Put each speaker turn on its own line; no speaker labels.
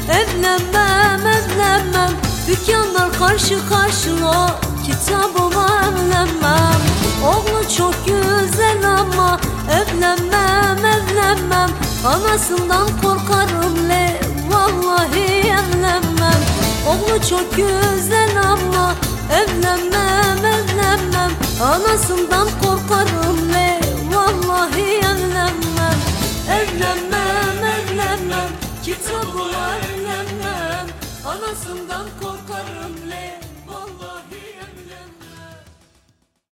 Evlenmem, evlenmem, dükkanlar karşı karşıya, kitabıma evlenmem. Oğlu çok güzel ama evlenmem, evlenmem, anasından korkarım le, vallahi evlenmem. Oğlu çok güzel ama evlenmem, evlenmem, anasından korkarım le, vallahi evlenmem. Evlenmem, evlenmem, kitabıma evlenmem, anasından korkarım le.